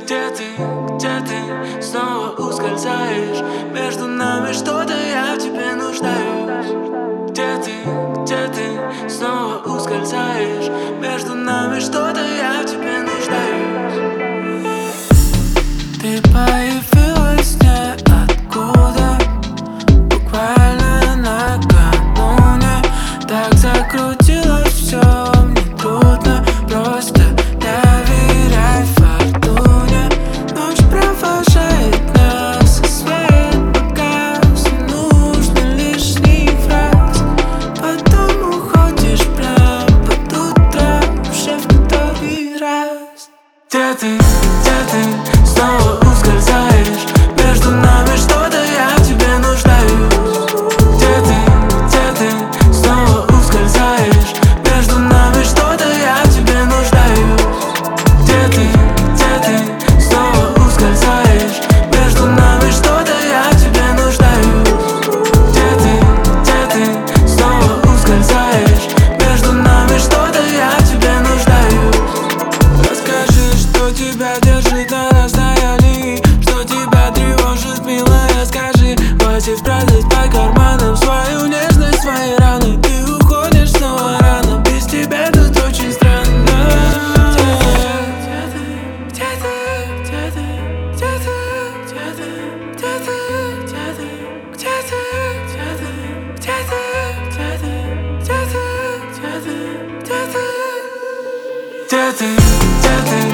Где ты, снова ускользаешь? Между нами что-то, я в тебе нуждаюсь. Где ты, снова ускользаешь? Между нами что-то, я в тебе нуждаюсь. Ты появилась ниоткуда, буквально накануне. Так закрутилось все, мне трудно просто доверять фортуне. Ночь провожает нас, и свет погас, не нужно лишних фраз. Потом уходишь прям под утро, уже в который раз. Где ты, снова ускользаешь? Между нами что-то, я в тебе нуждаюсь. Где ты, снова ускользаешь? Между нами что-то, я в тебе нуждаюсь. Где ты, снова ускользаешь? Между нами что-то, я в тебе нуждаюсь. Где ты, снова ускользаешь? Между нами что-то, я в тебе нуждаюсь. Расскажи, что тебя держит на расстоянии, что тебя тревожит, милая, скажи. Хватит спрятать по карманам свою нежность, свои раны. Ты уходишь снова рано, без тебя тут очень странно. Где ты,